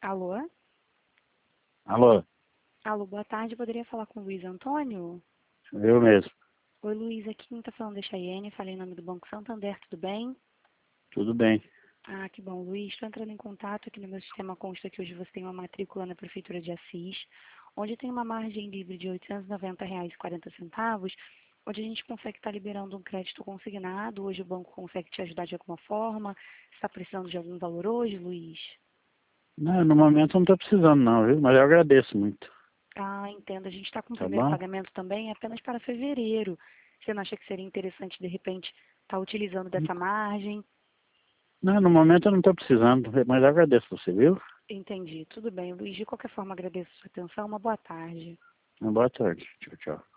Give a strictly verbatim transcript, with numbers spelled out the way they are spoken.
Alô? Alô, Alô, boa tarde. Poderia falar com o Luiz Antônio? eu mesmo. Oi, Luiz. Aqui quem está falando é Chayenne. Falei em nome do Banco Santander. Tudo bem? Tudo bem. Ah, que bom, Luiz. Estou entrando em contato aqui no meu sistema. Consta que hoje você tem uma matrícula na Prefeitura de Assis, onde tem uma margem livre de oitocentos e noventa reais e quarenta centavos, onde a gente consegue estar liberando um crédito consignado. Hoje o banco consegue te ajudar de alguma forma. Está precisando de algum valor hoje, Luiz? Não, no momento não estou precisando não, viu? Mas eu agradeço muito. Ah, entendo. A gente está com o Tá primeiro bom? pagamento também apenas para fevereiro. Você não acha que seria interessante, de repente, estar utilizando dessa margem? Não, no momento eu não estou precisando, mas eu agradeço você, viu? Entendi. Tudo bem, Luiz. De qualquer forma, agradeço a sua atenção. Uma boa tarde. Boa tarde. Tchau, tchau.